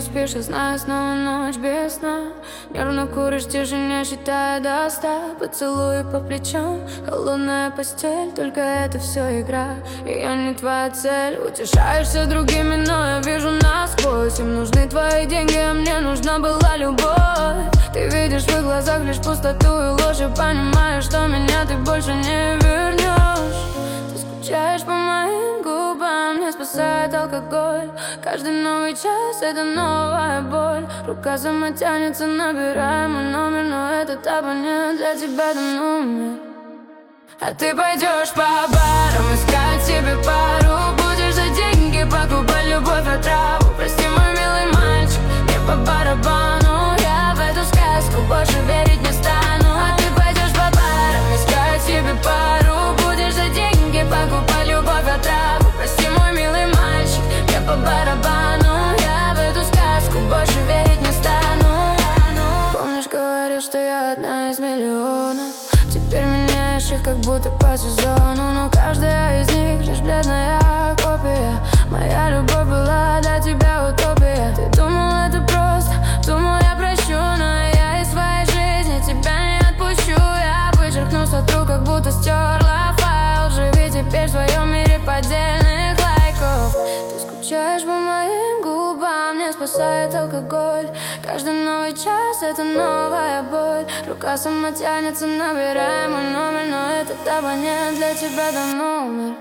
спишь, я знаю, снова ночь без сна. Нервно куришь в тишине, считая до 100. Поцелуи по плечам, холодная постель. Только это все игра, и я не твоя цель. Утешаешься другими, но я вижу насквозь. Им нужны твои деньги, а мне нужна была любовь. Ты видишь в их глазах лишь пустоту и ложь, и понимаешь, что меня ты больше не вернешь. Ты скучаешь по моим губам, не спасает алкоголь. Каждый новый час — это новая боль. Рука сама тянется, набирая мой номер, но этот абонент для тебя давно умер. А ты пойдешь по барам искать себе пару. Будешь за деньги покупать любовь и траву. Прости, мой милый мальчик, мне по барабану. Я в эту сказку больше верить не стану. А ты пойдешь по барам искать себе пару. Будешь за деньги покупать любовь и траву. Прости, мой милый мальчик, мне по барабану. Я в эту сказку больше верить не стану. Помнишь, говорил, что я одна из миллионов. Теперь меняешь их как будто по сезону. Но каждая из них лишь бледная копия. Моя любовь была для тебя утопия. Ты думал, это просто, думал, я прощу. Но я из своей жизни тебя не отпущу. Я вычеркну, сотру, как будто стерла файл. Живи теперь в своем мире поддельных лайков. Ты скучаешь по моим губам, не спасает алкоголь. Каждый новый час — это новая боль. Рука сама тянется, набирая мой номер, но этот абонент для тебя давно умер.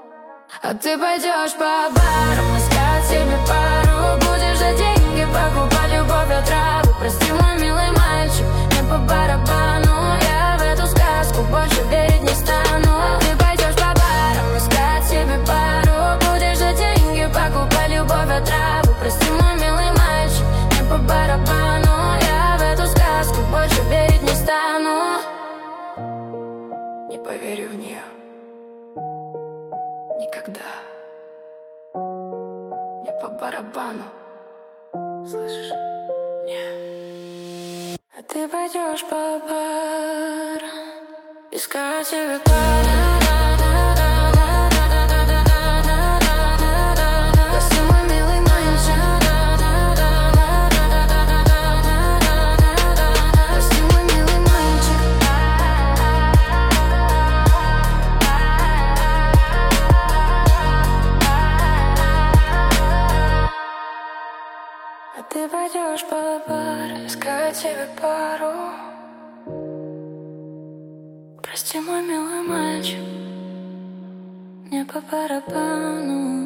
А ты пойдешь по барам искать себе пару. Будешь за деньги покупать любовь и траву. Прости, мой милый мальчик, мне по барабану. Я в эту сказку больше верить не стану. Ты пойдешь по барам искать себе пару. Будешь за деньги покупать любовь и траву. Прости, мой милый мальчик, мне по барабану. Я в эту сказку больше верить не стану. Не поверю в нее никогда. Мне по барабану, слышишь? Не. А ты пойдешь по барам искать себе пару. Ты пойдешь по барам искать себе пару. Прости, мой милый мальчик, мне по барабану.